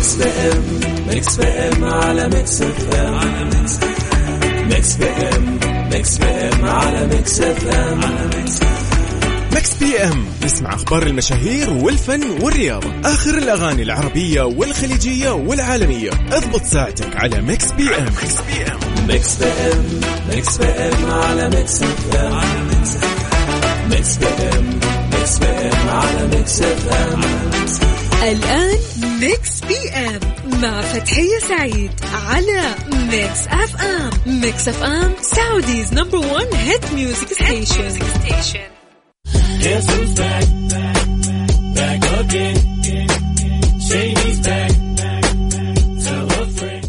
ميكس بي ام ميكس بي ام على ميكس اف ام على ميكس ميكس بي ام ميكس بي ام على ميكس اف ام على ميكس بي ام. نسمع أخبار المشاهير والفن والرياضة، آخر الأغاني العربية والخليجية والعالمية. اضبط ساعتك على ميكس بي ام. ميكس بي ام ميكس بي ام ميكس بي ام على ميكس اف ام على ميكس بي ام ميكس بي ام على ميكس اف ام. الآن ميكس بي ام مع فتحية سعيد على ميكس اف ام. ميكس اف ام سعوديز نمبر 1 هيت ميوزك ستيشن. Guess who's back, back again. Shady's back, tell a friend.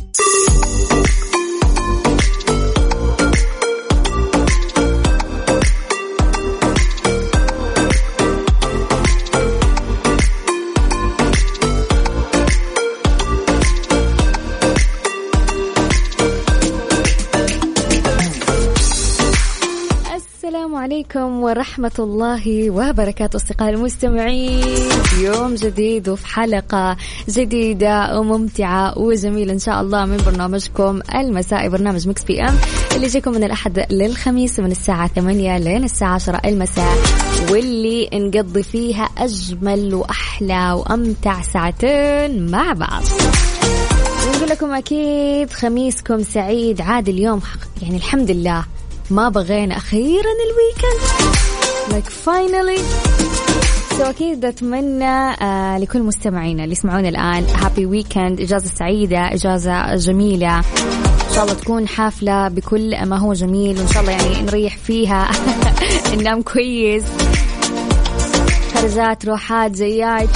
السلام عليكم ورحمة الله وبركاته أصدقائي المستمعين، يوم جديد وفي حلقة جديدة وممتعة وجميلة إن شاء الله من برنامجكم المسائي، برنامج ميكس بي ام اللي يجيكم من الأحد للخميس من الساعة 8 لين الساعة 10 المساء، واللي نقضي فيها أجمل وأحلى وأمتع ساعتين مع بعض. ونقول لكم أكيد خميسكم سعيد. عاد اليوم يعني الحمد لله ما بغينا أخيرا الويكند like finally. أكيد أتمنى لكل مستمعينا اللي يسمعون الآن هابي ويكند، إجازة سعيدة، إجازة جميلة، إن شاء الله تكون حافلة بكل ما هو جميل، وإن شاء الله يعني نريح فيها ننام كويس، خرجات روحات جيات.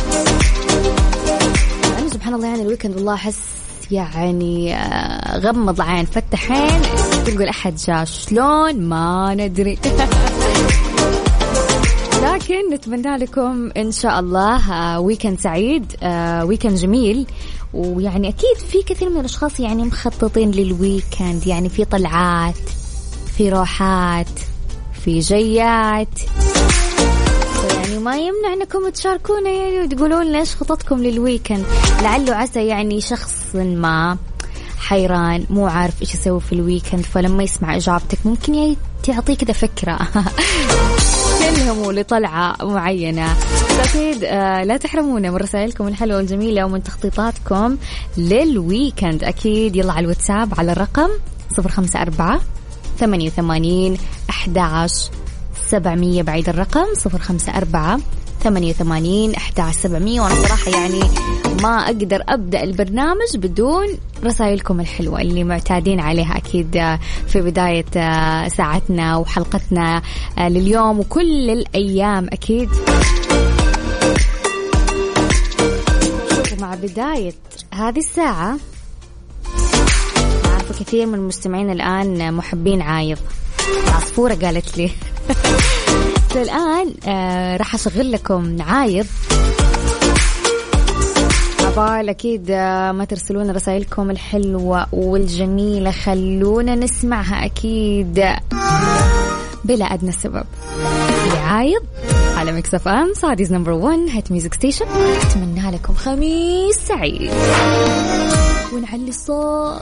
أنا سبحان الله يعني الويكند والله أحس يعني غمض العين فتح عين تلقوا الأحد جاء شلون ما ندري. لكن نتمنى لكم إن شاء الله ويكند سعيد، ويكند جميل. ويعني أكيد في كثير من الأشخاص يعني مخططين للويكند، يعني في طلعات، في روحات، في جيات، يعني ما يمنع أنكم تشاركونا يعني وتقولون لنا إيش خططكم للويكند. لعله عسى يعني شخص ما حيران مو عارف إيش يسوي في الويكند، فلما يسمع إجابتك ممكن تعطيه كده فكرة تلهموا لطلعة معينة. أكيد لا تحرمونا من رسائلكم الحلوة والجميلة ومن تخطيطاتكم للويكند. أكيد يلا على الواتساب على الرقم 054 88 11 700 بعيد الرقم 054 88 11 700. وأنا صراحة يعني ما أقدر أبدأ البرنامج بدون رسائلكم الحلوة اللي معتادين عليها أكيد في بداية ساعتنا وحلقتنا لليوم وكل الأيام. أكيد مع بداية هذه الساعة أعرف كثير من المستمعين الآن محبين عايض، العصفورة قالت لي الآن راح أشغل لكم عايض. عبال أكيد ما ترسلون رسائلكم الحلوة والجميلة، خلونا نسمعها أكيد بلا أدنى سبب. عايض على ميكس اف ام سعوديز نمبر 1 هيت ميوزك ستيشن. أتمنى لكم خميس سعيد ونعلي الصوت.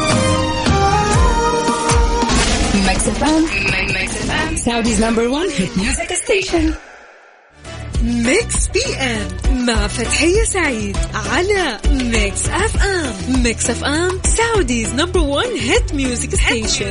ميكس اف ام سعوديز نمبر 1 هيت ميوزك ستيشن. ميكس بي ام مع فتحية سعيد على ميكس اف ام. ميكس اف ام سعوديز نمبر 1 هيت ميوزك ستيشن.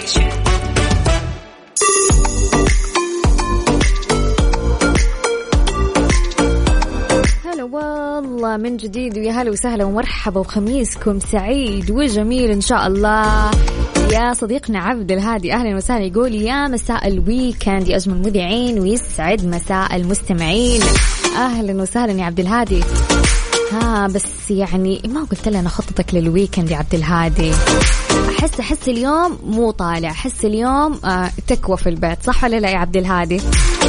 هلا والله من جديد ويا هلا وسهلا ومرحبا وخميسكم سعيد وجميل إن شاء الله. يا صديقنا عبد الهادي أهلا وسهلا، يقول يا مساء الويكند يا أجمل مذيعين ويسعد مساء المستمعين. أهلا وسهلا يا عبد الهادي. بس يعني ما قلت لنا خطتك للويكند يا عبد الهادي؟ أحس اليوم مو طالع، أحس اليوم تكوى في البيت، صح ولا لا يا عبد الهادي؟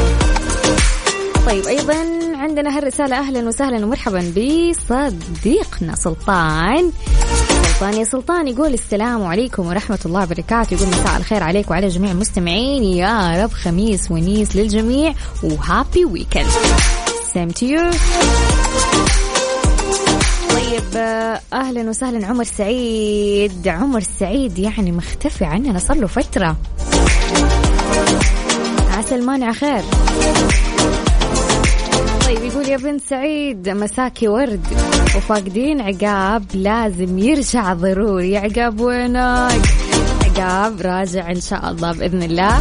طيب أيضا عندنا هالرسالة أهلا وسهلا ومرحبا بصديقنا سلطان يا سلطان، يقول السلام عليكم ورحمة الله وبركاته، يقول مساء الخير عليك وعلى جميع المستمعين، يا رب خميس ونيس للجميع وهابي ويكند. Same to you. طيب أهلا وسهلا عمر سعيد. عمر سعيد يعني مختفي عننا صار له فترة، عسى المانع خير. طيب يقول يا بنت سعيد مساكي ورد وفاقدين عقاب لازم يرجع ضروري. عقاب وينك؟ عقاب راجع إن شاء الله بإذن الله،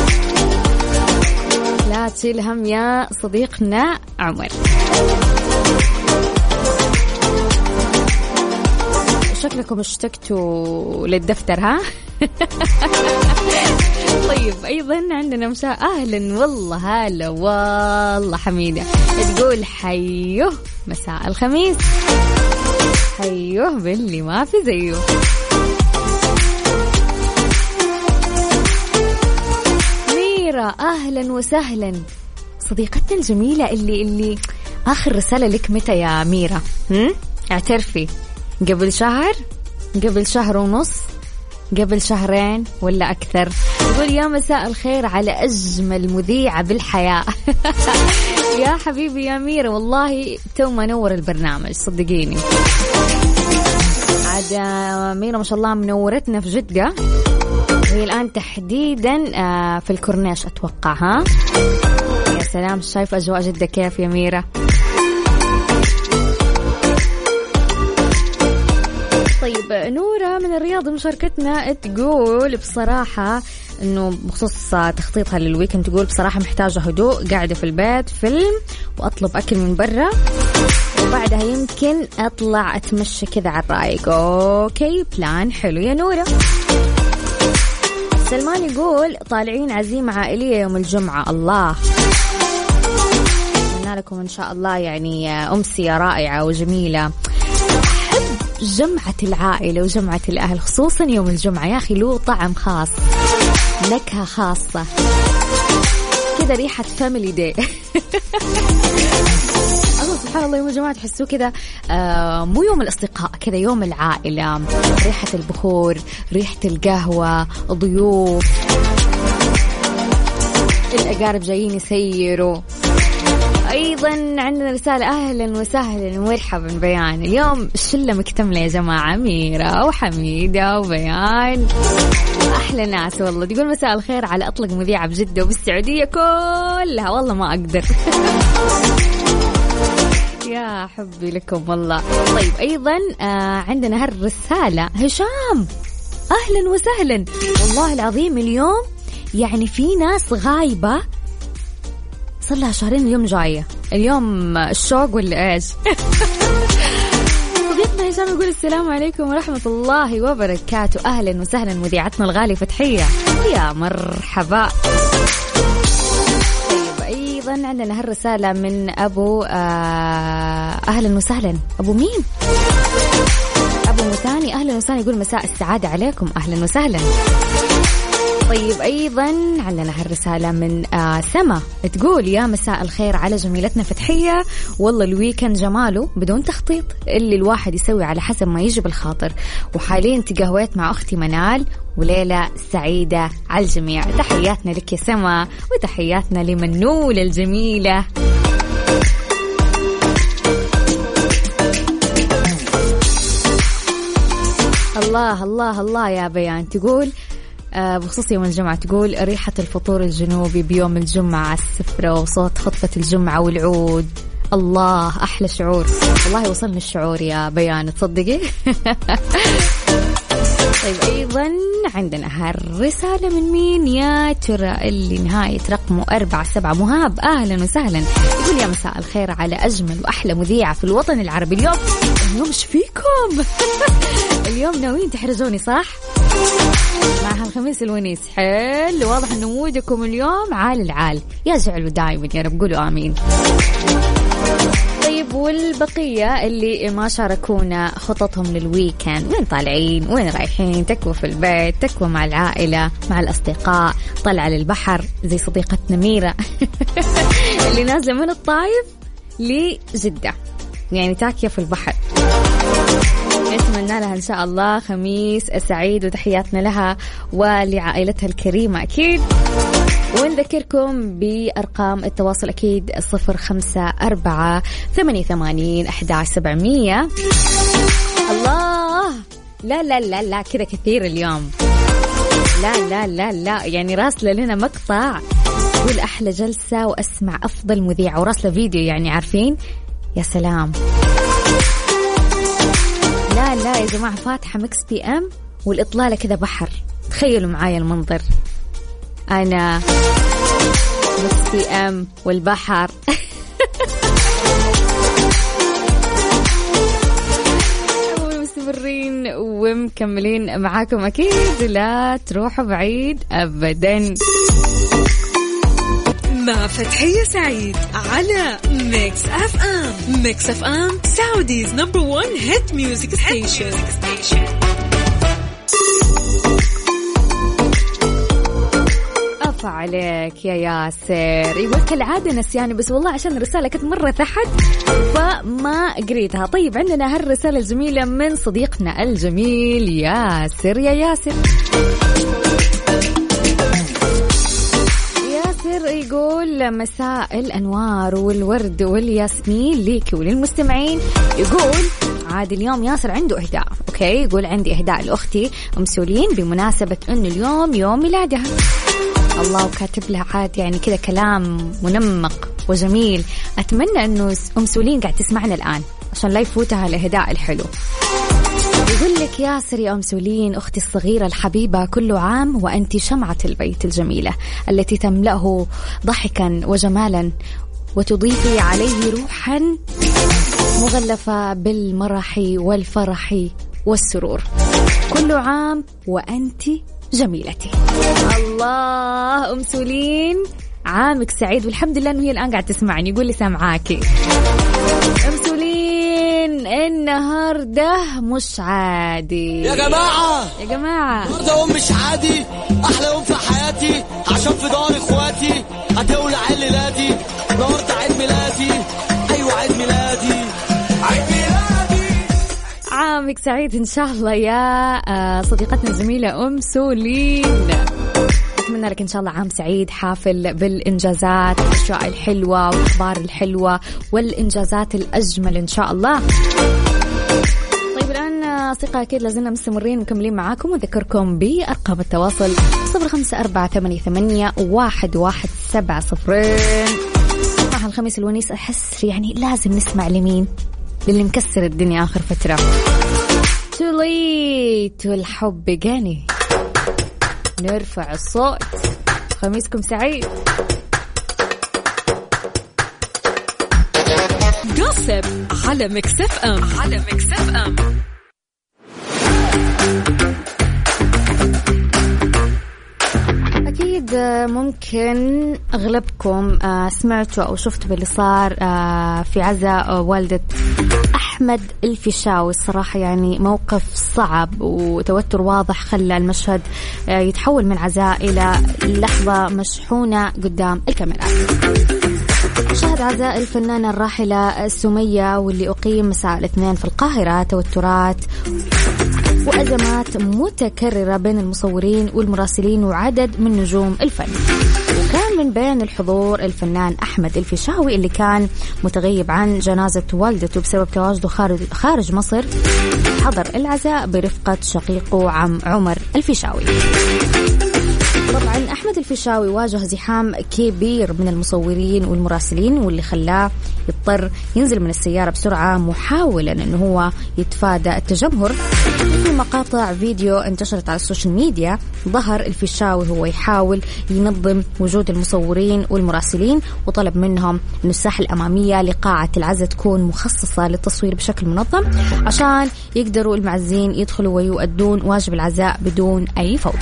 لا تشيل هم يا صديقنا عمر. شكلكم اشتقتوا للدفتر ها؟ طيب أيضا عندنا مشاهد أهلا والله هلا والله حميدة تقول حيوه مساء الخميس، حيوه باللي ما في زيه. ميرا أهلا وسهلا صديقتنا الجميلة اللي آخر رسالة لك متى يا ميرا؟ اعترفي قبل شهر، قبل شهر ونص، قبل شهرين ولا أكثر؟ يقول يا مساء الخير على أجمل مذيعة بالحياة. يا حبيبي يا ميرا والله تو ما نور البرنامج صدقيني. عاد ميرا ما شاء الله منورتنا في جدة، هي الآن تحديدا في الكورنيش أتوقع. ها يا سلام، شايف أجواء جدة كيف يا ميرا؟ طيب نورة من الرياض مشاركتنا تقول بصراحة انه بخصوص تخطيطها للويكند، تقول بصراحة محتاجة هدوء، قاعدة في البيت فيلم وأطلب أكل من برا وبعدها يمكن أطلع أتمشى كذا على الرايق. أوكي بلان حلو يا نورة. سلمان يقول طالعين عزيمة عائلية يوم الجمعة. الله أتمنى لكم إن شاء الله يعني أمسية رائعة وجميلة. جمعة العائلة وجمعة الأهل خصوصا يوم الجمعة يا أخي له طعم خاص، نكهة خاصة كذا، ريحة فاميلي داي. الله سبحان الله يوم الجمعة تحسوه كذا مو يوم الأصدقاء، كذا يوم العائلة، ريحة البخور، ريحة القهوة، ضيوف، الأقارب جايين يسيروا. أيضا عندنا رسالة أهلا وسهلا ومرحبا بيان، اليوم الشلة مكتملة يا جماعة، ميرا وحميدة وبيان أحلى ناس والله. تقول مساء الخير على أطلق مذيعة بجدة وبالسعودية كلها، والله ما أقدر. يا حبي لكم والله. طيب أيضا عندنا هالرسالة هشام أهلا وسهلا، والله العظيم اليوم يعني في ناس غايبة صار لها شهرين، اليوم جاية، اليوم الشوق ولا إيش؟ صديقنا هشام يقول السلام عليكم ورحمة الله وبركاته. أهلا وسهلا مذيعتنا الغالية فتحية، يا مرحبا. طيب أيضا عندنا هالرسالة من أبو أهلا وسهلا، أبو مين؟ أبو مثاني أهلا وسهلا، يقول مساء السعادة عليكم، أهلا وسهلا. طيب أيضا عندنا هالرسالة من سما تقول يا مساء الخير على جميلتنا فتحية، والله الويكند جماله بدون تخطيط، اللي الواحد يسوي على حسب ما يجي بالخاطر، وحاليا تقهويت مع أختي منال، وليلة سعيدة على الجميع. تحياتنا لك يا سما وتحياتنا لمنول الجميلة. الله الله الله يا بيان تقول بخصوص يوم الجمعة، تقول ريحة الفطور الجنوبي بيوم الجمعة على السفرة وصوت خطبة الجمعة والعود، الله أحلى شعور والله. وصلني الشعور يا بيان تصدقي. طيب أيضا عندنا هالرسالة من مين يا ترى اللي نهاية رقمه 47؟ مهاب أهلا وسهلا، يقول يا مساء الخير على أجمل وأحلى مذيعة في الوطن العربي. اليوم إيش فيكم؟ اليوم ناويين تحرزوني صح؟ مع هالخميس الونيس حلو، واضح أن مودكم اليوم عال العال، يا جعلوا دايما يا رب، قولوا آمين. طيب والبقية اللي ما شاركونا خططهم للويكند، وين طالعين وين رايحين؟ تكوى في البيت، تكوى مع العائلة مع الأصدقاء، طلع للبحر زي صديقتنا ميرا اللي نازلة من الطايف لجدة، يعني تاكية في البحر. نتمنى لها إن شاء الله خميس سعيد، وتحياتنا لها ولعائلتها الكريمة أكيد. ونذكركم بأرقام التواصل أكيد 0548811700 لا لا لا لا كذا كثير اليوم. لا لا لا لا يعني راسله لنا مقطع تقول أحلى جلسة وأسمع أفضل مذيعة، وراسله فيديو يعني عارفين. يا سلام. لا لا يا جماعة فاتحة مكس بي ام والإطلالة كذا بحر، تخيلوا معايا المنظر، أنا مكس بي ام والبحر. مستمرين ومكملين معاكم أكيد، لا تروحوا بعيد أبدا. مع فتحية سعيد على ميكس اف ام. ميكس اف ام سعوديز نمبر 1 هيت ميوزك ستيشن. أفا عليك يا ياسر. يقول كالعادة نسياني، بس والله عشان الرسالة كانت مرة تحت فما قريتها. طيب عندنا هالرسالة الجميلة من صديقنا الجميل ياسر. يا ياسر يقول مساء الأنوار والورد والياسمين ليك وللمستمعين. يقول عاد اليوم ياسر عنده إهداء. أوكي، يقول عندي إهداء لأختي أم سولين بمناسبة أن اليوم يوم ميلادها. الله، وكاتب لها عاد يعني كذا كلام منمق وجميل. أتمنى أنه أم سولين قاعد تسمعنا الآن عشان لا يفوتها الإهداء الحلو. يقول لك ياسر يا أم سولين أختي الصغيرة الحبيبة، كل عام وأنت شمعة البيت الجميلة التي تملأه ضحكا وجمالا وتضيفي عليه روحا مغلفة بالمرح والفرح والسرور. كل عام وأنت جميلتي. الله أم سولين عامك سعيد، والحمد لله أنه هي الآن قاعد تسمعني. يقول لي سامعاكي أم سولين، النهاردة مش عادي يا جماعة. النهاردة يوم مش عادي، أحلى يوم في حياتي عشان في دار إخواتي هتولع عيد ميلادي. النهاردة عيد ميلادي، أيوة عيد ميلادي، عيد ميلادي. عامك سعيد إن شاء الله يا صديقتنا الجميلة أم سولين. أتمنى لك إن شاء الله عام سعيد حافل بالإنجازات والأشياء الحلوة والأخبار الحلوة والإنجازات الأجمل إن شاء الله. طيب الآن أصدقاء أكيد لازلنا مستمرين مكملين معاكم، وذكركم بأرقام التواصل 0548811700. صباح الخميس الونيس، أحس يعني لازم نسمع لمين للي مكسر الدنيا آخر فترة. توليت والحب جاني، نرفع الصوت. خميسكم سعيد. قصب على ميكس اف ام. أكيد ممكن أغلبكم سمعتوا أو شفتوا باللي صار في عزاء والدة أحمد الفيشاوي. الصراحة يعني موقف صعب وتوتر واضح خلى المشهد يتحول من عزاء إلى لحظة مشحونة قدام الكاميرات. شهد عزاء الفنانة الراحلة سمية واللي أقيم مساء الاثنين في القاهرة توترات وأزمات متكررة بين المصورين والمراسلين وعدد من نجوم الفن. وكان من بين الحضور الفنان أحمد الفيشاوي اللي كان متغيب عن جنازة والدته بسبب تواجده خارج مصر. حضر العزاء برفقة شقيقه عم عمر الفيشاوي. طبعا أحمد الفيشاوي واجه زحام كبير من المصورين والمراسلين واللي خلاه يضطر ينزل من السيارة بسرعة محاولا أنه هو يتفادى التجمهر. في مقاطع فيديو انتشرت على السوشيال ميديا ظهر الفيشاوي هو يحاول ينظم وجود المصورين والمراسلين وطلب منهم أن الساحة الأمامية لقاعة العزاء تكون مخصصة للتصوير بشكل منظم عشان يقدروا المعزين يدخلوا ويؤدون واجب العزاء بدون أي فوضى.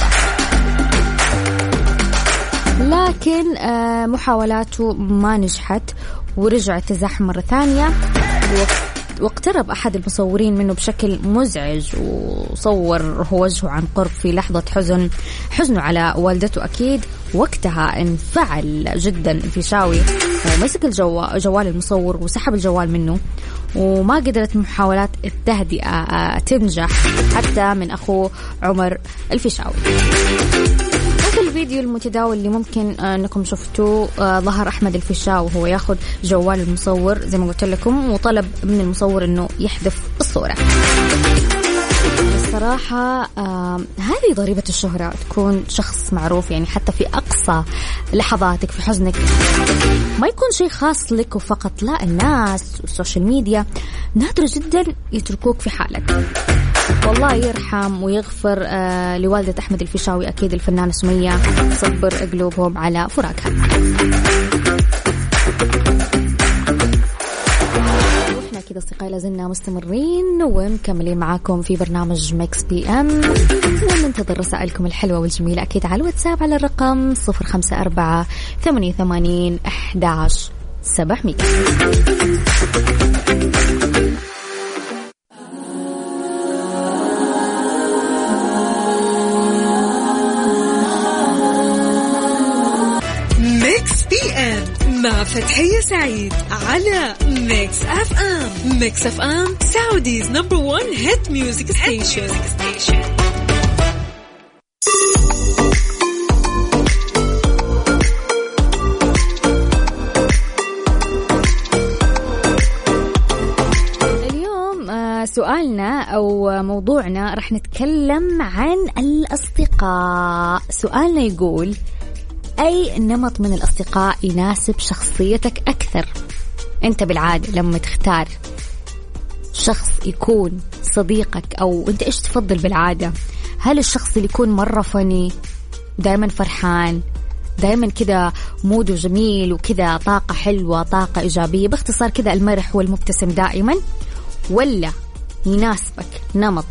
لكن محاولاته ما نجحت ورجع التزاحم مرة ثانية، واقترب أحد المصورين منه بشكل مزعج وصور وجهه عن قرب في لحظة حزنه على والدته. أكيد وقتها انفعل جدا الفيشاوي ومسك جوال المصور وسحب الجوال منه، وما قدرت محاولات التهدئة تنجح حتى من أخوه عمر الفيشاوي. في الفيديو المتداول اللي ممكن أنكم شفتوه ظهر أحمد الفيشاوي وهو ياخذ جوال المصور زي ما قلت لكم وطلب من المصور أنه يحذف الصورة. صراحة هذه ضريبة الشهرة، تكون شخص معروف يعني حتى في أقصى لحظاتك في حزنك، ما يكون شيء خاص لك وفقط، لا الناس والسوشيال ميديا نادر جدا يتركوك في حالك. والله يرحم ويغفر لوالدة أحمد الفيشاوي أكيد الفنانة سمية، صبر قلوبهم على فراقها. وإحنا كده أصدقائي لازلنا مستمرين ومكملين معاكم في برنامج ميكس بي ام، وننتظر رسائلكم الحلوة والجميلة أكيد على الواتساب على الرقم 0548811700. ميكس بي ام مع فتحية سعيد على ميكس اف ام. ميكس اف ام سعوديز نمبر 1 هيت ميوزك ستيشن. اليوم سؤالنا أو موضوعنا رح نتكلم عن الأصدقاء. سؤالنا يقول: أي نمط من الأصدقاء يناسب شخصيتك أكثر؟ أنت بالعادة لما تختار شخص يكون صديقك أو أنت إيش تفضل بالعادة؟ هل الشخص اللي يكون مرة فني دايما فرحان، دايما كذا موده جميل وكذا طاقة حلوة طاقة إيجابية، باختصار كذا المرح والمبتسم دائما، ولا يناسبك نمط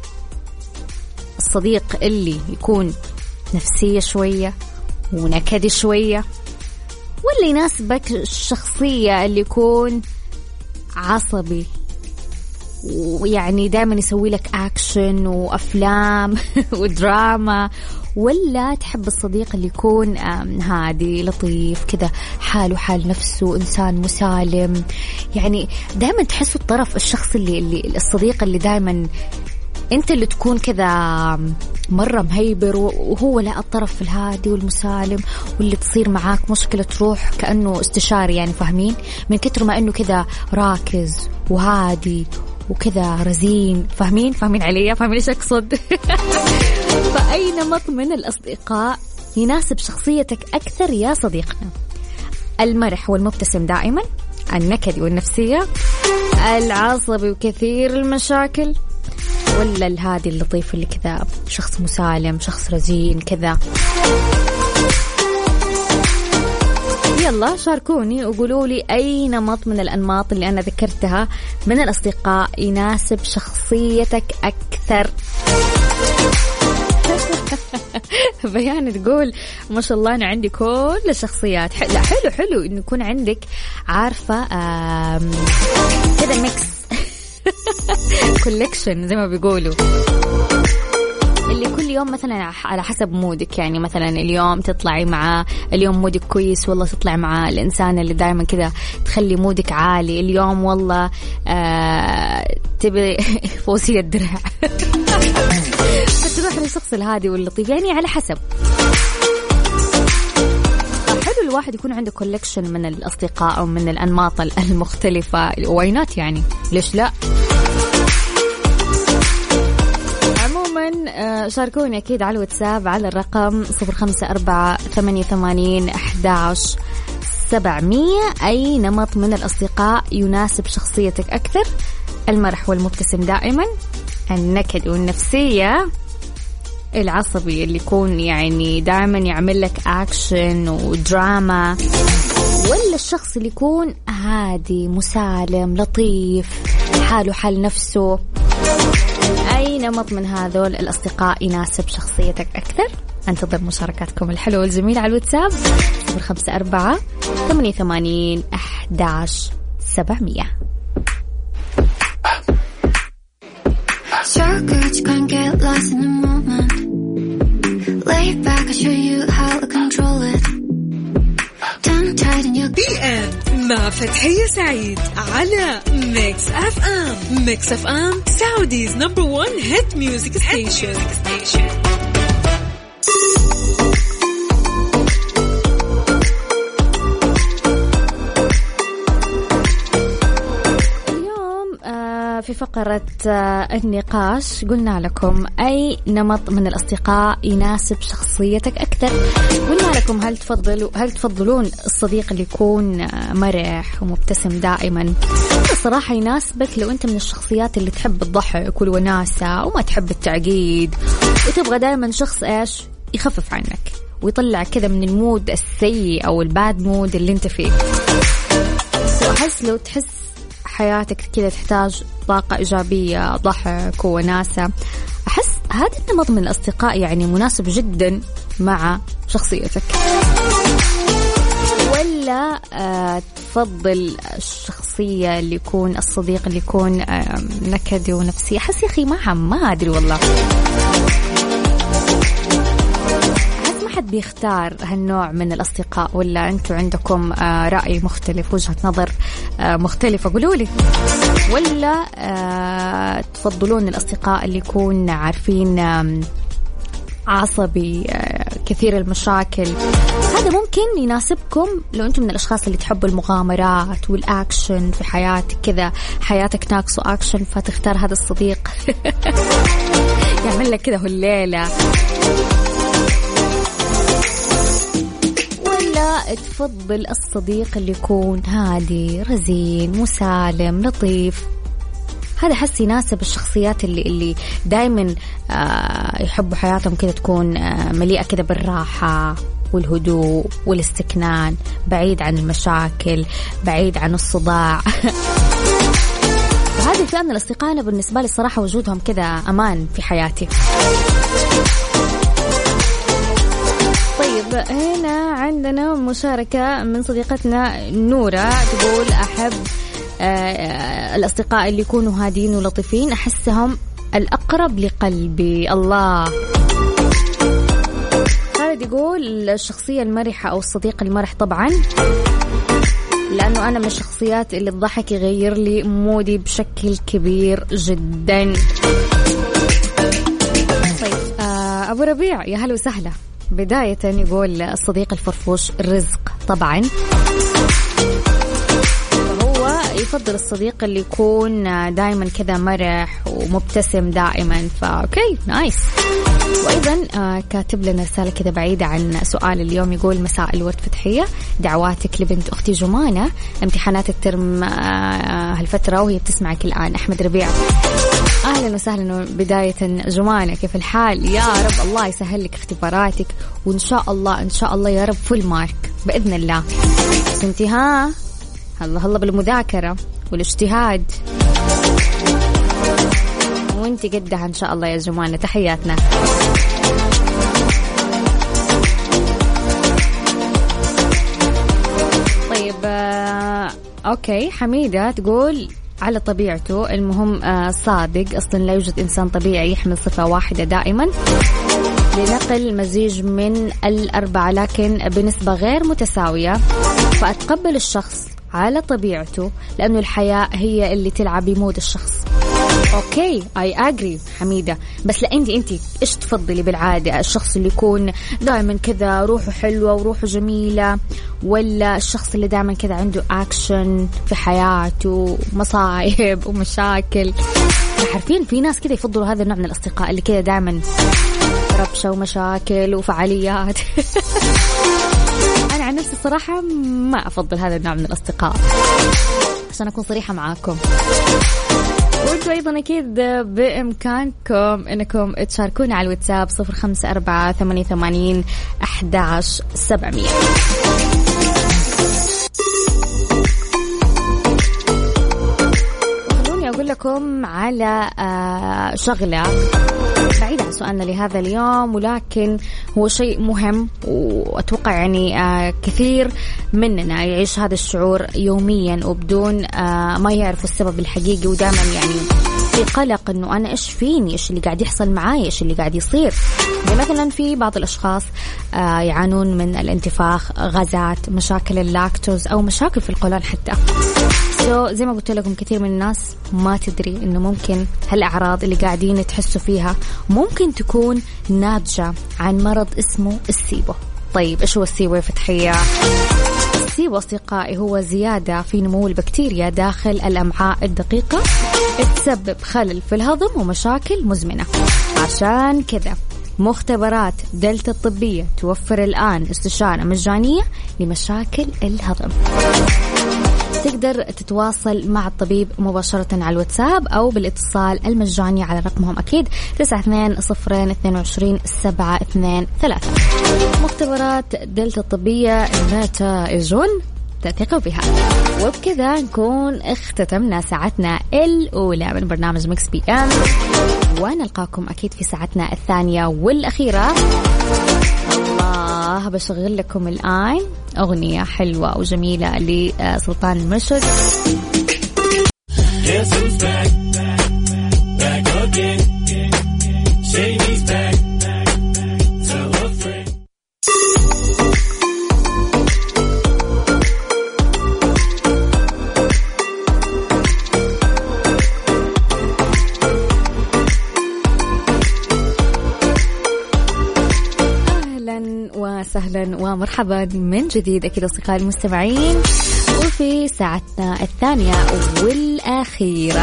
الصديق اللي يكون نفسية شوية ونكدي شوية، ولا يناسبك الشخصية اللي يكون عصبي ويعني دائما يسوي لك أكشن وأفلام ودراما، ولا تحب الصديق اللي يكون هادي لطيف كذا حاله حال نفسه إنسان مسالم؟ يعني دائما تحس الطرف الشخص اللي الصديق اللي دائما أنت اللي تكون كذا مرة مهيبر وهو لا الطرف الهادي والمسالم، واللي تصير معاك مشكلة تروح كأنه استشاري، يعني فاهمين؟ من كتر ما أنه كذا راكز وهادي وكذا رزين. فاهمين عليا؟ فاهمين إيش أقصد؟ فأي نمط من الأصدقاء يناسب شخصيتك أكثر يا صديقنا؟ المرح والمبتسم دائما، النكدي والنفسية، العصبي وكثير المشاكل، ولا الهادي اللطيف اللي كذا شخص مسالم شخص رزين كذا؟ يلا شاركوني وقولوا لي أي نمط من الأنماط اللي أنا ذكرتها من الأصدقاء يناسب شخصيتك أكثر. بيان تقول ما شاء الله أنا عندي كل الشخصيات. لا حلو إنه يكون عندك عارفة كذا ميكس كولكشن زي ما بيقولوا، اللي كل يوم مثلا على حسب مودك، يعني مثلا اليوم تطلعي مع اليوم مودك كويس والله تطلع مع الإنسان اللي دائما كذا تخلي مودك عالي، اليوم والله تبي فوزية الدرع فتروح للشخص الهادي واللطيف، يعني على حسب. حلو الواحد يكون عنده كولكشن من الأصدقاء أو من الأنماط المختلفة، واينات يعني ليش لا؟ عموما شاركوني أكيد على الواتساب على الرقم 0548811700. أي نمط من الأصدقاء يناسب شخصيتك أكثر؟ المرح والمبتسم دائما، النكد والنفسية، العصبي اللي يكون يعني دائما يعمل لك أكشن ودراما، ولا الشخص اللي يكون هادي مسالم لطيف حاله حال نفسه؟ أي نمط من هذول الأصدقاء يناسب شخصيتك أكثر؟ أنتظر مشاركاتكم الحلوة والجميلة على الواتساب 0548811700. So good you can't get lost in the moment. Lay back, I'll show you how to control it. Tongue tied in your PM مع فتحية سعيد على ميكس اف ام. ميكس اف ام سعوديز نمبر 1 هيت ميوزك ستيشن. في فقرة النقاش قلنا لكم أي نمط من الأصدقاء يناسب شخصيتك أكثر. قلنا لكم هل تفضلون الصديق اللي يكون مرح ومبتسم دائما؟ الصراحة يناسبك لو أنت من الشخصيات اللي تحب الضحك والوناسة وما تحب التعقيد، وتبغى دائما شخص إيش يخفف عنك ويطلع كذا من المود السيء أو الباد مود اللي أنت فيه. وأحس لو تحس حياتك كذا تحتاج طاقة إيجابية، ضحك وناسة، أحس هذا النمط من الأصدقاء يعني مناسب جدا مع شخصيتك. ولا تفضل الشخصية اللي يكون الصديق اللي يكون نكدي ونفسي؟ أحس يا أخي ما أدري والله، بيختار هالنوع من الأصدقاء. ولا أنتوا عندكم رأي مختلف، وجهة نظر مختلفة، قولولي. ولا تفضلون الأصدقاء اللي يكون عارفين عصبي كثير المشاكل؟ هذا ممكن يناسبكم لو أنتم من الأشخاص اللي تحبوا المغامرات والأكشن في حياتك، كذا حياتك ناقصه أكشن فتختار هذا الصديق يعمل لك كذا هالليلة. تفضل الصديق اللي يكون هادي رزين مسالم لطيف؟ هذا حس يناسب الشخصيات اللي دايما يحبوا حياتهم كده تكون مليئة كده بالراحة والهدوء والاستكنان، بعيد عن المشاكل، بعيد عن الصداع. وهذه الفئة من الأصدقاء أنا بالنسبة لي الصراحة وجودهم كده أمان في حياتي. طيب هنا عندنا مشاركة من صديقتنا نورة تقول أحب الأصدقاء اللي يكونوا هادين ولطيفين، أحسهم الأقرب لقلبي. الله. خالد يقول الشخصية المرحة أو الصديق المرح طبعا، لأنه أنا من الشخصيات اللي الضحك يغير لي مودي بشكل كبير جدا. طيب أبو ربيع يا هلا وسهلا. بداية يقول الصديق الفرفوش الرزق طبعا، هو يفضل الصديق اللي يكون دائما كذا مرح ومبتسم دائما، فأوكي نايس. وأيضا كاتب لنا رسالة كذا بعيدة عن سؤال اليوم، يقول مساء الورد فتحية، دعواتك لبنت أختي جمانة، امتحانات الترم هالفترة وهي بتسمعك الآن. أحمد ربيع أهلا وسهلا. بداية جمانة كيف الحال؟ يا رب الله يسهل لك اختباراتك، وإن شاء الله إن شاء الله يا رب فول مارك بإذن الله. بس انتي هلا بالمذاكرة والاجتهاد، وانتي قدها إن شاء الله يا جمانة. تحياتنا. طيب أوكي. حميدة تقول على طبيعته، المهم صادق، أصلا لا يوجد إنسان طبيعي يحمل صفة واحدة دائما، لنقل مزيج من الأربعة لكن بنسبة غير متساوية، فأتقبل الشخص على طبيعته لأنه الحياة هي اللي تلعب بمود الشخص. اوكي اي اجري حميدة. بس لا انت ايش تفضلي بالعادة؟ الشخص اللي يكون دائما كذا روحه حلوة وروحه جميلة، ولا الشخص اللي دائما كذا عنده اكشن في حياته مصايب ومشاكل؟ عارفين في ناس كذا يفضلوا هذا النوع من الاصدقاء اللي كذا دائما ربشة ومشاكل وفعاليات. انا عن نفسي الصراحة ما افضل هذا النوع من الاصدقاء، عشان اكون صريحة معاكم. وانتوا ايضا اكيد بامكانكم انكم تشاركونا على الواتساب 0548811700. خلوني اقول لكم على شغلة بعيد عن سؤالنا لهذا اليوم، ولكن هو شيء مهم، وأتوقع يعني كثير مننا يعيش هذا الشعور يوميا وبدون ما يعرف السبب الحقيقي، ودائما يعني في قلق إنه أنا إيش فيني، إيش اللي قاعد يحصل معاي، إيش اللي قاعد يصير. مثلا في بعض الأشخاص يعانون من الانتفاخ، غازات، مشاكل اللاكتوز أو مشاكل في القولون حتى. زي ما قلت لكم كثير من الناس ما تدري إنه ممكن هالأعراض اللي قاعدين تحسوا فيها ممكن تكون ناتجة عن مرض اسمه السيبو. طيب إيش هو السيبو يا فتحية؟ الرئيسي وأصدقائي هو زيادة في نمو البكتيريا داخل الأمعاء الدقيقة، تسبب خلل في الهضم ومشاكل مزمنة. عشان كذا مختبرات دلتا الطبية توفر الآن استشارة مجانية لمشاكل الهضم. تقدر تتواصل مع الطبيب مباشرة على الواتساب أو بالاتصال المجاني على رقمهم أكيد 920222 مختبرات دلتا الطبية، نتائج تثق بها. وبكذا نكون اختتمنا ساعتنا الأولى من برنامج ميكس بي ام، ونلقاكم أكيد في ساعتنا الثانية والأخيرة. الله، بشغل لكم الآن أغنية حلوة وجميلة لسلطان المشهد. وسهلا ومرحبا من جديد أكيد أصدقائي المستمعين، وفي ساعتنا الثانية والأخيرة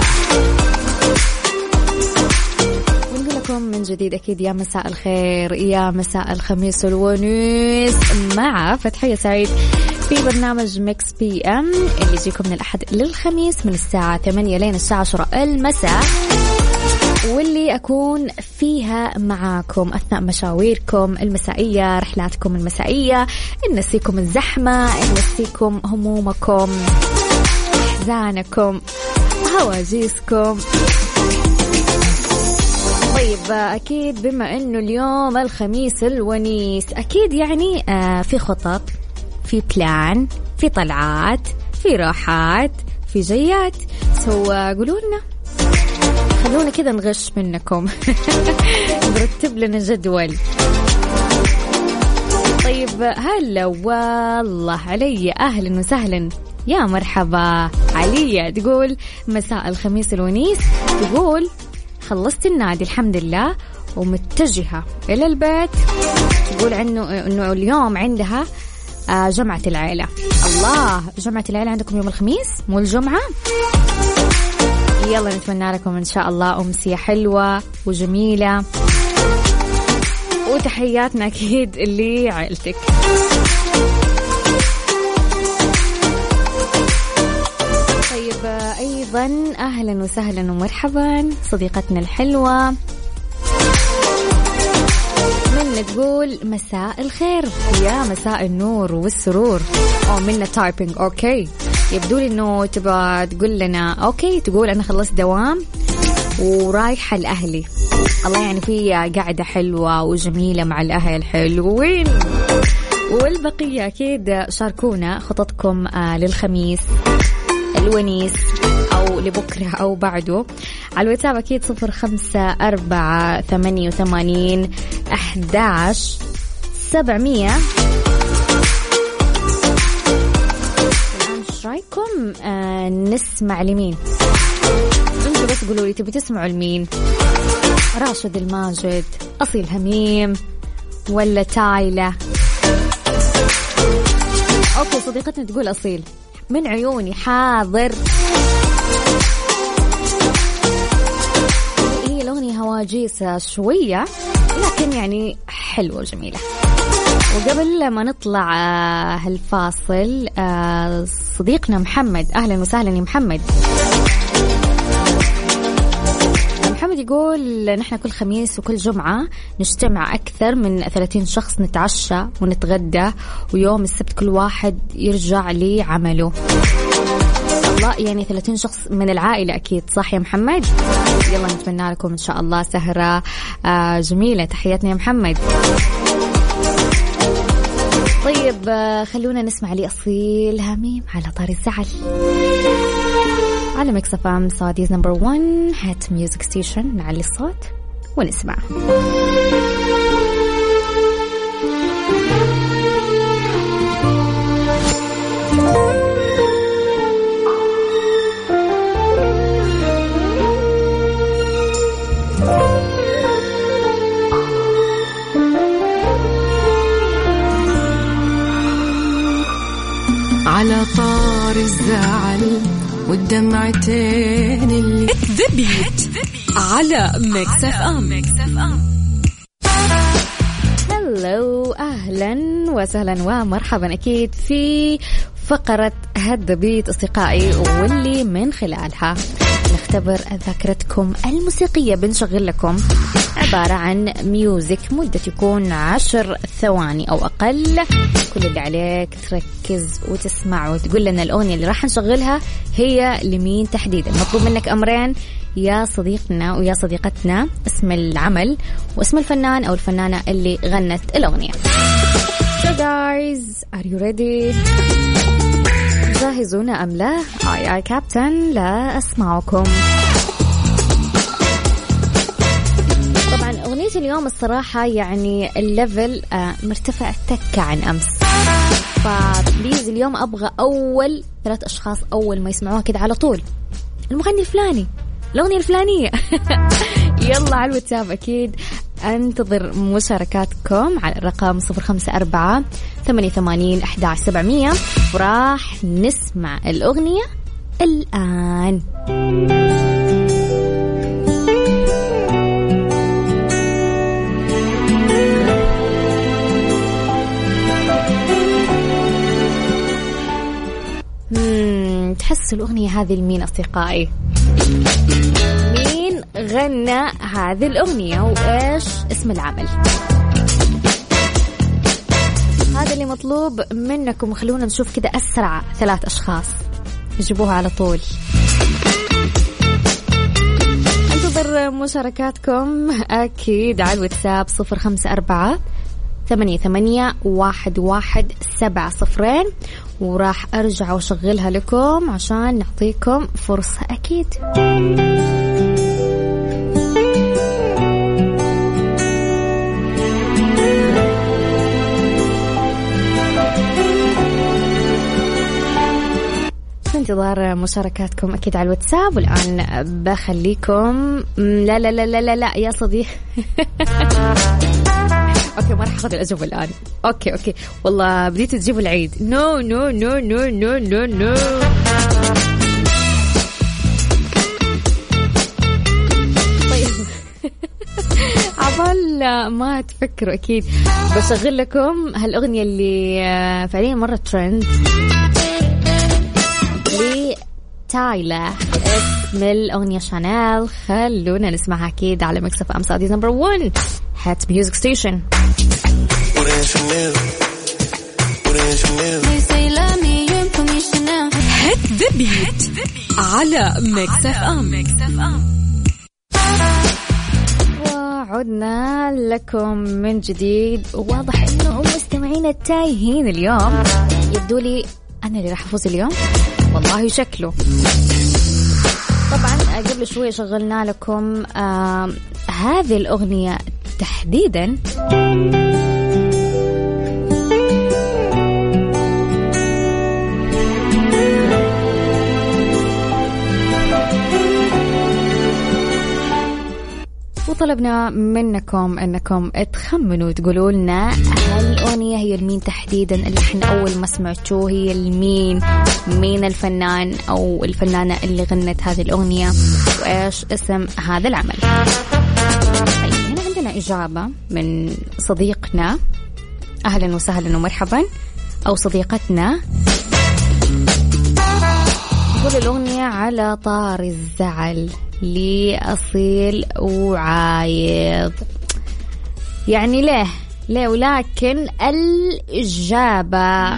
ونقول لكم من جديد أكيد يا مساء الخير، يا مساء الخميس الونيس مع فتحية سعيد في برنامج ميكس بي ام اللي يجيكم من الأحد للخميس من الساعة 8 لين الساعة 10 المساء، واللي أكون فيها معاكم أثناء مشاويركم المسائية، رحلاتكم المسائية، نسيكم الزحمة، نسيكم همومكم، أحزانكم، هواجيسكم. طيب أكيد بما أنه اليوم الخميس الونيس أكيد يعني في خطط، في بلان، في طلعات، في راحات، في جيات. قولوا لنا، خلونا كذا نغش منكم نرتب لنا جدول. طيب هلا والله علي، أهلا وسهلا، يا مرحبا عليا. تقول مساء الخميس الونيس، تقول خلصت النادي الحمد لله ومتجهة إلى البيت. تقول إنه اليوم عندها جمعة العائلة. الله، جمعة العائلة عندكم يوم الخميس مو الجمعة؟ يلا نتمنى لكم إن شاء الله أمسية حلوة وجميلة، وتحياتنا أكيد لعائلتك. طيب أيضا أهلا وسهلا ومرحبا صديقتنا الحلوة من تقول مساء الخير، يا مساء النور والسرور. منا تايبينج أوكي، يبدو لي إنه تبغى تقول لنا أوكي، تقول أنا خلصت دوام ورايحة لأهلي. الله، يعني في قاعدة حلوة وجميلة مع الأهل حلوين. والبقية أكيد شاركونا خططكم للخميس الونيس أو لبكرة أو بعده على الواتساب أكيد 0548811700. رايكم نسمع لمين؟ انتوا بس قولوا لي تبي تسمعوا لمين؟ راشد الماجد، أصيل هميم، ولا تايلة؟ اوكي صديقتنا تقول أصيل، من عيوني حاضر. هي الأغنية هواجيسة شوية لكن يعني حلوة وجميلة. وقبل ما نطلع هالفاصل صديقنا محمد، أهلا وسهلا يا محمد. محمد يقول نحن كل خميس وكل جمعة نجتمع أكثر من 30 شخص نتعشى ونتغدى، ويوم السبت كل واحد يرجع لعمله. الله، يعني 30 شخص من العائلة أكيد، صح يا محمد؟ يلا نتمنى لكم إن شاء الله سهرة جميلة. تحياتنا يا محمد. طيب خلونا نسمع لي أصيل هميم على طاري الزعل على ميكس اف ام سعوديز نمبر 1 هات ميوزك ستيشن. نعلي الصوت ونسمع. طار الزعل والدمعتين اللي ذبيت على ميكس اف ام. هلو أهلا وسهلا ومرحبا أكيد في فقرة هالدبيت أصدقائي، واللي من خلالها نختبر ذاكرتكم الموسيقية. بنشغل لكم عبارة عن ميوزك مدة يكون 10 ثواني أو أقل. كل اللي عليك تركز وتسمع وتقول لنا الأغنية اللي راح نشغلها هي لمين تحديدا. مطلوب منك أمرين يا صديقنا ويا صديقتنا: اسم العمل واسم الفنان أو الفنانة اللي غنت الأغنية. So guys, are you ready? جاهزون أم لا؟ يا كابتن لا أسمعكم. طبعا أغنية اليوم الصراحة يعني الليفل مرتفع تكة عن أمس، فبليز اليوم أبغى أول 3 أشخاص أول ما يسمعوها كده على طول المغني الفلاني، الأغنية الفلانية. يلا على الواتساب أكيد أنتظر مشاركاتكم على الرقم 0548811700 وراح نسمع الأغنية الآن. تحس الأغنية هذه لمين أصدقائي؟ مين غنى هذه الأغنية وإيش اسم العمل؟ هذا اللي مطلوب منكم. خلونا نشوف كده أسرع 3 أشخاص يجيبوها على طول. انتظر مشاركاتكم أكيد على الواتساب 0548811700 وراح أرجع وأشغلها لكم عشان نعطيكم فرصة أكيد. في انتظار مشاركاتكم أكيد على الواتساب. والآن بخليكم لا لا لا لا لا يا صديق. اوكي ما راح اخذ الاجوبه الان. اوكي والله بديت تجيبوا العيد. نو نو نو نو نو نو نو. طيب عبال ما تفكروا اكيد بشغل لكم هالاغنيه اللي فعليا مره ترند لتايلا. اسم الاغنيه شانيل. خلونا نسمعها اكيد على ميكس اف ام سعودي نمبر 1 هات ميوزك ستيشن. هات ذبيت على ميكس اف ام. وعدنا لكم من جديد. واضح انه مستمعين التايهين اليوم. يبدو لي انا اللي راح افوز اليوم والله شكله. طبعا قبل شوي شغلنا لكم هذه الأغنية تحديدا. وطلبنا منكم أنكم تخمنوا تقولوا لنا هالأغنية هي لمين تحديدا. اللحن أول ما سمعتوه هي لمين، مين الفنان أو الفنانة اللي غنت هذه الأغنية وإيش اسم هذا العمل. طيب هنا عندنا إجابة من صديقنا أهلا وسهلا ومرحبا أو صديقتنا. تقول الأغنية على طار الزعل لأصيل وعايض. يعني ليه ولكن الإجابة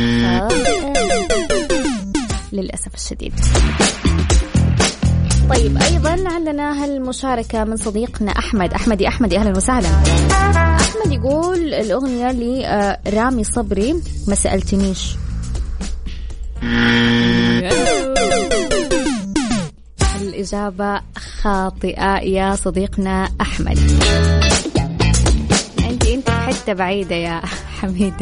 للأسف الشديد. طيب أيضا عندنا هالمشاركة من صديقنا أحمد. يا أحمد أهلا وسهلا. أحمد يقول الأغنية لرامي صبري ما سألتنيش. الإجابة خاطئة يا صديقنا أحمد. أنت في حتة بعيدة يا حميدة.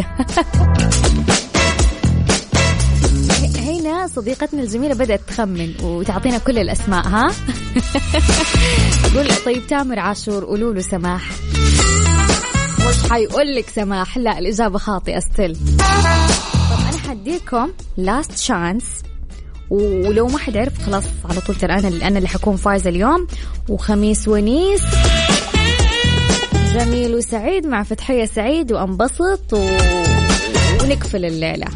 هنا صديقتنا الجميلة بدأت تخمن وتعطينا كل الأسماء. ها قول طيب تامر عاشور قولوا له سماح. مش حيقول لك سماح. لا الإجابة خاطئة ستيل. طب أنا حديكم لاست شانس، ولو ما حد عرف خلاص على طول ترى أنا اللي حكون فايزة اليوم. وخميس ونيس جميل وسعيد مع فتحية سعيد، وأنبسط ونقفل الليلة.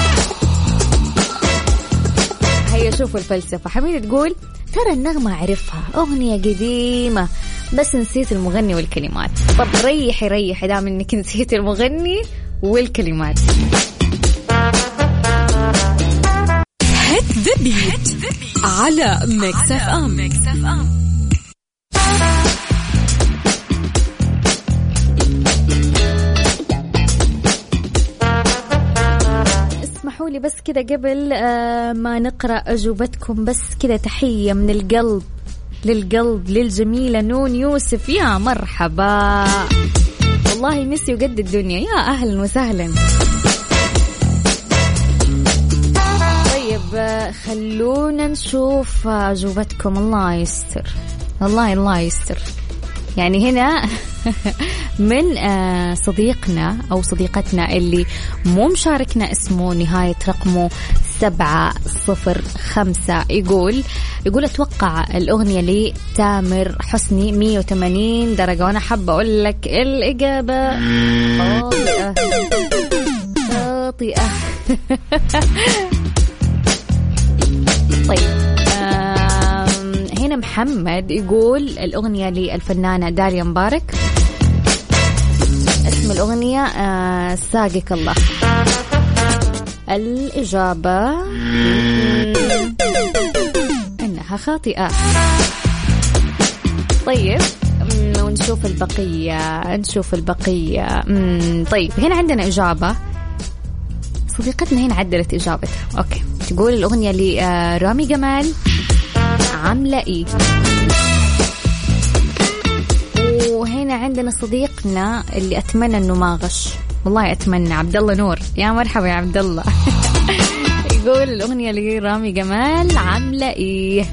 هيا شوفوا الفلسفة. حميدة تقول ترى النغمة أعرفها، أغنية قديمة بس نسيت المغني والكلمات. طب ريحي دام إنك نسيت المغني والكلمات. هت ذا بيت على ميكس اف ام. اسمحوا لي بس كذا قبل ما نقرأ أجوبتكم، بس كذا تحية من القلب للقلب للجميلة نون يوسف. يا مرحبا، والله ميسي وقد الدنيا، يا أهلا وسهلا. طيب خلونا نشوف أجوبتكم. الله يستر، الله يستر. يعني هنا من صديقنا أو صديقتنا اللي مو مشاركنا اسمه، نهاية رقمه 705، يقول أتوقع الأغنية لتامر حسني 180 درجة. وأنا حابة أقول لك الإجابة خاطئة. طيب هنا محمد يقول الأغنية للفنانة داليا مبارك، اسم الأغنية ساقك الله. الإجابة إنها خاطئة. طيب ونشوف البقية. طيب هنا عندنا إجابة، صديقتنا هنا عدلت إجابتها. أوكي، تقول الأغنية لرامي جمال عاملة إيه. وهنا عندنا صديقنا اللي أتمنى إنه ما غش، والله أتمنى، عبد الله نور. يا مرحبا يا عبد الله. يقول الأغنية لرامي جمال عاملة إيه.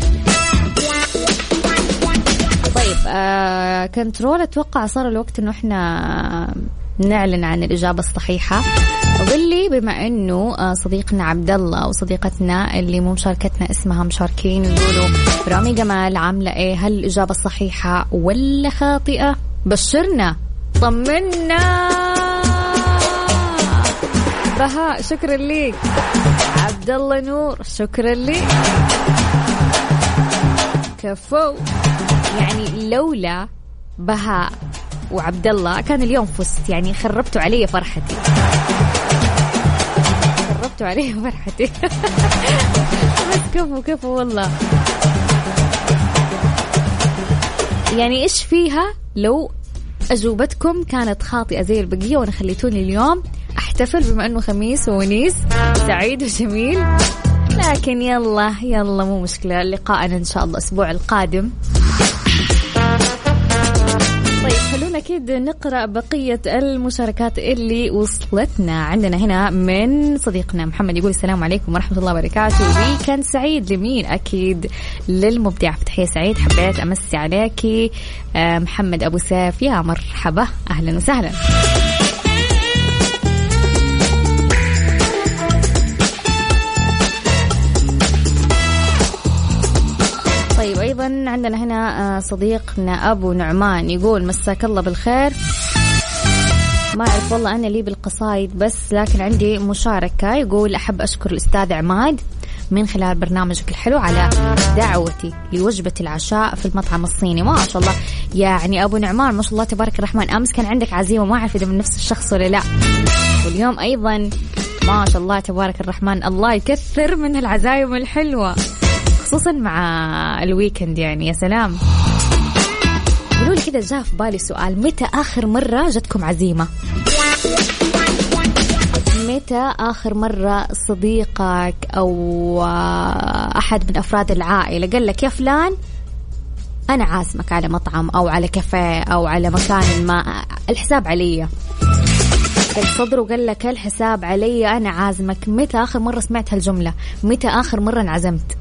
طيب كنترول، أتوقع صار الوقت إنه إحنا نعلن عن الإجابة الصحيحة. وقل لي بما إنه صديقنا عبد الله وصديقتنا اللي مو مشاركتنا اسمها مشاركين يقولوا رامي جمال عاملة إيه، هل الإجابة الصحيحة ولا خاطئة؟ بشرنا، طمنا. بهاء شكرا لك. عبد الله نور شكرا لك. كفو، يعني لولا بهاء وعبد الله كان اليوم فزت. يعني خربتوا علي فرحتي. بس كفو والله. يعني إيش فيها لو أجوبتكم كانت خاطئة زي البقية وأنا خليتوني اليوم أحتفل بما أنه خميس ونيس سعيد وجميل. لكن يلا مو مشكلة، لقاءنا إن شاء الله الأسبوع القادم. طيب خلونا أكيد نقرأ بقية المشاركات اللي وصلتنا. عندنا هنا من صديقنا محمد يقول السلام عليكم ورحمة الله وبركاته، ويكند سعيد. لمين؟ أكيد للمبدع فتحية سعيد. حبيت أمسي عليكي محمد أبو سيف. يا مرحبا، أهلا وسهلا. طيب أيضا عندنا هنا صديقنا أبو نعمان يقول مساك الله بالخير. ما أعرف والله أنا لي بالقصايد بس، لكن عندي مشاركة. يقول أحب أشكر الأستاذ عماد من خلال برنامجك الحلو على دعوتي لوجبة العشاء في المطعم الصيني. ما شاء الله، يعني أبو نعمان ما شاء الله تبارك الرحمن. أمس كان عندك عزيمة، ما أعرف إذا من نفس الشخص ولا لا، واليوم أيضا ما شاء الله تبارك الرحمن. الله يكثر من العزايم الحلوة خصوصا مع الويكند. يعني يا سلام. قولوا لي كده، جاء في بالي سؤال، متى آخر مرة جتكم عزيمة؟ متى آخر مرة صديقك أو أحد من أفراد العائلة قال لك يا فلان أنا عازمك على مطعم أو على كافيه أو على مكان ما، الحساب علي؟ الصدر وقال لك الحساب علي أنا عازمك. متى آخر مرة سمعت هالجملة؟ متى آخر مرة انعزمت؟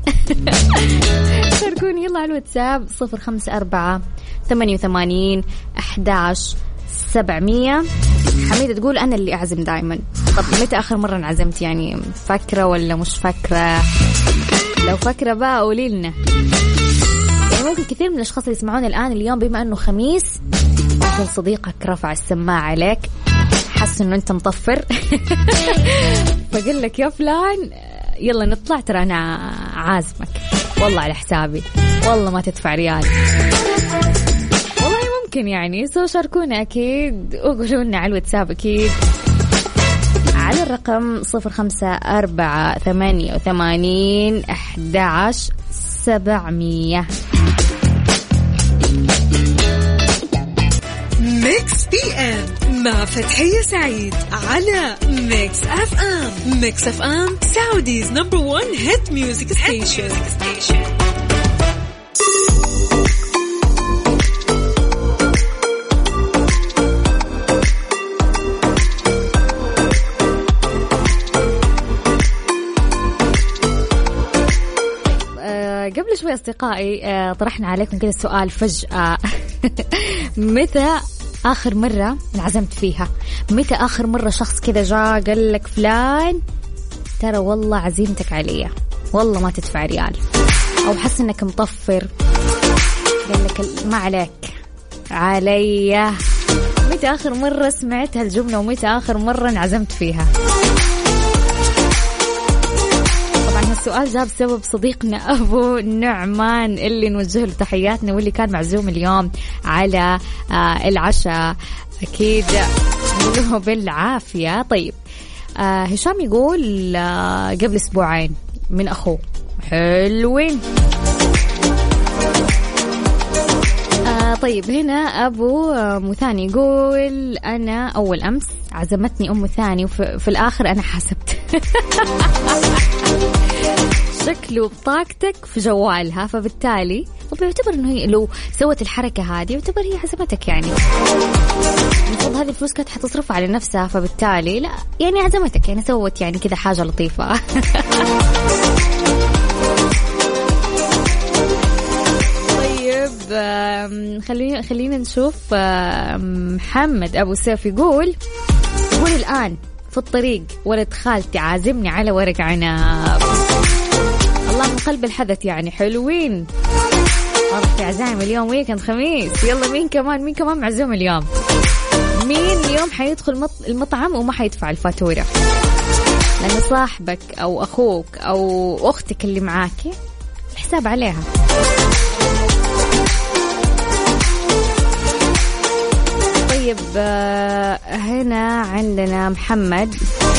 شاركوني يلا على الواتساب 054-88-11 700. حميدة تقول أنا اللي أعزم دايما. طب متى آخر مرة انعزمت؟ يعني فاكرة ولا مش فاكرة؟ لو فاكرة بقى قولي لنا. يعني ممكن كثير من الأشخاص اللي يسمعون الآن اليوم بما أنه خميس ممكن صديقك رفع السماعة عليك حس أنه أنت مطفر فقل لك يا فلان يلا نطلع ترى أنا عازمك والله على حسابي والله ما تدفع ريال. والله ممكن يعني شاركونا أكيد وقولوا لنا على الواتساب أكيد على الرقم 0548811700. ميكس بي ام مع فتحية سعيد على ميكس اف ام. ميكس اف ام سعوديز نمبر 1 هيت ميوزك ستيشن. قبل شوي أصدقائي طرحنا عليكم كده السؤال فجأة متى آخر مرة انعزمت فيها؟ متى آخر مرة شخص كده جاء قال لك فلان ترى والله عزيمتك عليا والله ما تدفع ريال، أو حس إنك مطفر قال لك ما عليك عليا؟ متى آخر مرة سمعت هالجملة ومتى آخر مرة انعزمت فيها؟ السؤال جاب سبب صديقنا أبو نعمان اللي نوجه له تحياتنا واللي كان معزوم اليوم على العشاء أكيد له بالعافية. طيب هشام يقول قبل أسبوعين من أخوه. حلوين. طيب هنا أبو مثاني يقول أنا أول أمس عزمتني أم ثاني وفي الآخر أنا حسبت شكله بطاقتك في جوالها، فبالتالي طب يعتبر انه هي لو سوت الحركة هذه يعتبر هي عزمتك. يعني المفروض هذه الفلوس كانت حتصرفها على نفسها، فبالتالي لا يعني عزمتك، يعني سوت يعني كذا حاجة لطيفة. طيب خلينا نشوف. محمد أبو سيف يقول الآن في الطريق ولد خالتي عازمني على ورق عنب. الله من قلب الحدث يعني. حلوين. في عزايم اليوم ويكند خميس. يلا مين كمان معزوم اليوم؟ مين اليوم حيدخل المطعم وما حيدفع الفاتورة؟ لأن صاحبك أو أخوك أو أختك اللي معاكي الحساب عليها. طيب هنا عندنا محمد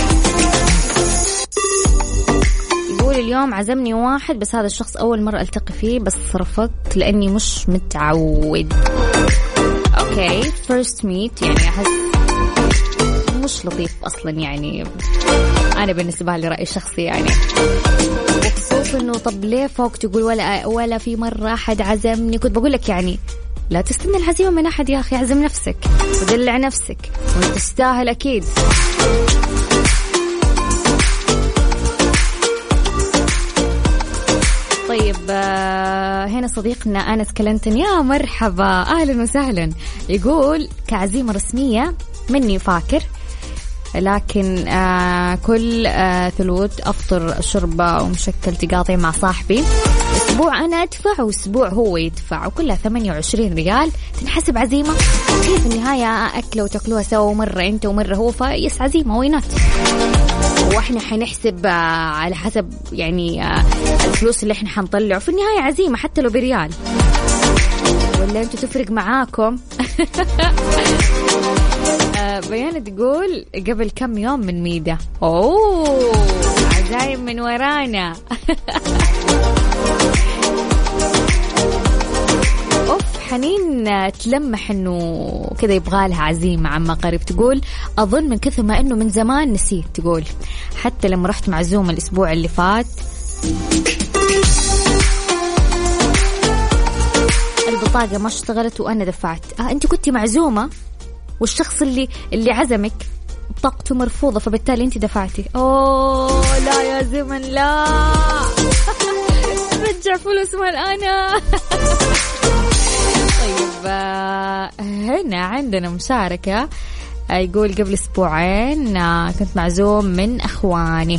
يقول اليوم عزمني واحد بس هذا الشخص أول مرة ألتقي فيه بس رفضت لأني مش متعود. أوكي first meet يعني أحس مش لطيف أصلا يعني أنا بالنسبة لي رأي شخصي يعني. وخصوصا إنه طب ليه فوق تقول ولا في مرة أحد عزمني؟ كنت بقول لك يعني لا تستنى العزيمة من أحد يا أخي، عزم نفسك ودلع نفسك وانت تستاهل أكيد. طيب هنا صديقنا أنس كلنتن يا مرحبا أهلا وسهلا. يقول كعزيمة رسمية مني فاكر، لكن كل ثلوث أفطر شربة ومشكل تقاطع مع صاحبي. أسبوع أنا أدفع وأسبوع هو يدفع وكلها 28 ريال تنحسب عزيمة. كيف النهاية أكلوا وتأكلوها سوا مرة أنت ومرة هو، فيس عزيمة وينات. وإحنا حنحسب على حسب يعني الفلوس اللي إحنا حنطلعه في النهاية عزيمة حتى لو بريال. ولا أنتوا تفرق معاكم؟ بيان تقول قبل كم يوم من ميدا. أوه عزايم من ورانا. أوف حنين تلمح إنه كذا يبغى لها عزيمة عما قريب. تقول أظن من كثر ما إنه من زمان نسيت. تقول حتى لما رحت معزومة الأسبوع اللي فات البطاقة ما اشتغلت وأنا دفعت. أنت كنتي معزومة والشخص اللي عزمك بطاقته مرفوضة فبالتالي أنت دفعتي. أوه لا يا زمن لا. رجع فلوس مال أنا. طيب هنا عندنا مشاركة، يقول قبل أسبوعين كنت معزوم من أخواني.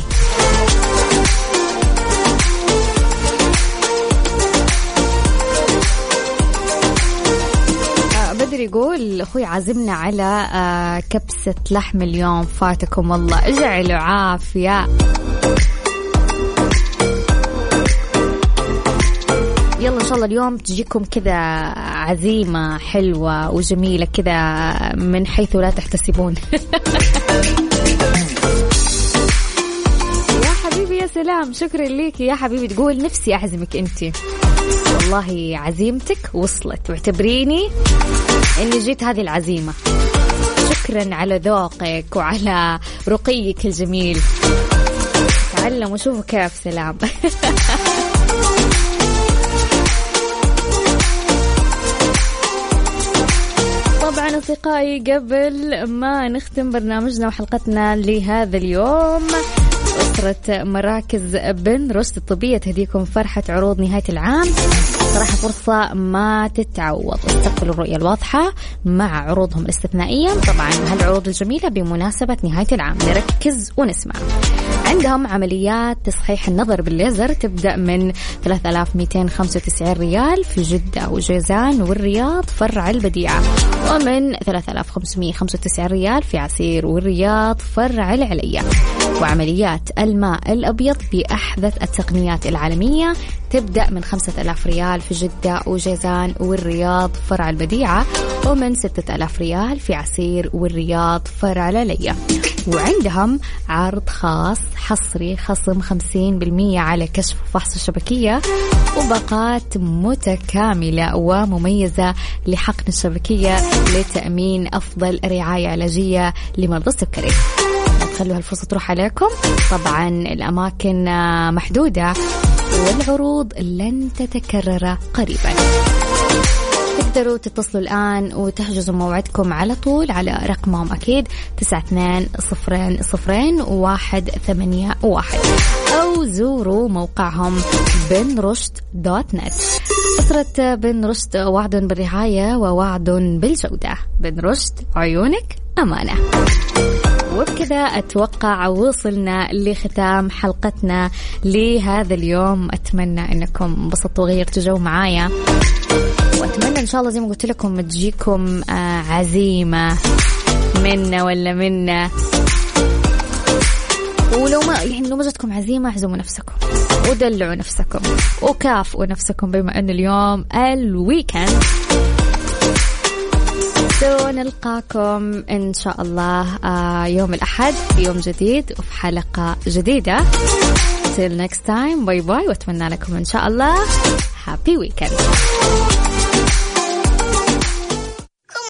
بدر يقول أخوي عازمنا على كبسة لحم اليوم، فاتكم والله، اجعلوا عافية. يلا إن شاء الله اليوم تجيكم كذا عزيمة حلوة وجميلة كذا من حيث لا تحتسبون. يا حبيبي يا سلام، شكرا ليك يا حبيبي. تقول نفسي أعزمك أنتي، والله عزيمتك وصلت، واعتبريني إني جيت هذه العزيمة. شكرا على ذوقك وعلى رقيك الجميل. تعلم وشوفوا كيف سلام. طبعا أصدقائي قبل ما نختم برنامجنا وحلقتنا لهذا اليوم، أسرة مراكز بن رشد الطبية تهديكم فرحة عروض نهاية العام. صراحة فرصة ما تتعوض، استقبلوا الرؤية الواضحة مع عروضهم الاستثنائية. طبعا هالعروض الجميلة بمناسبة نهاية العام، نركز ونسمع. عندهم عمليات تصحيح النظر بالليزر تبدأ من 3295 ريال في جدة وجيزان والرياض فرع البديعة، ومن 3595 ريال في عسير والرياض فرع العليا. وعمليات الماء الأبيض بأحدث التقنيات العالمية تبدأ من 5000 ريال في جدة وجيزان والرياض فرع البديعة، ومن 6000 ريال في عسير والرياض فرع العليا. وعندهم عرض خاص حصري، خصم 50% على كشف وفحص الشبكية، وباقات متكاملة ومميزة لحقن الشبكية لتأمين أفضل رعاية علاجية لمرضى السكري. خلوا هالفرصة تروح عليكم. طبعا الأماكن محدودة والعروض لن تتكرر قريبا. تقدروا تتصلوا الآن وتحجزوا موعدكم على طول على رقمهم أكيد 92000181، أو زوروا موقعهم بنرشد.net. أسرة بن رشد، وعد بالرعاية ووعد بالجودة. بن رشد، عيونك أمانة. وبكذا أتوقع وصلنا لختام حلقتنا لهذا اليوم. أتمنى أنكم انبسطوا وغيرتوا جو معايا، وأتمنى إن شاء الله زي ما قلت لكم تجيكم عزيمة منا ولا منا. ولو ما يعني لو ما جتكم عزيمة اعزموا نفسكم ودلعوا نفسكم وكافئوا نفسكم بما أن اليوم الويكند. نلقاكم إن شاء الله يوم الأحد يوم جديد وفي حلقة جديدة. Till next time, باي باي، وأتمنى لكم إن شاء الله happy weekend.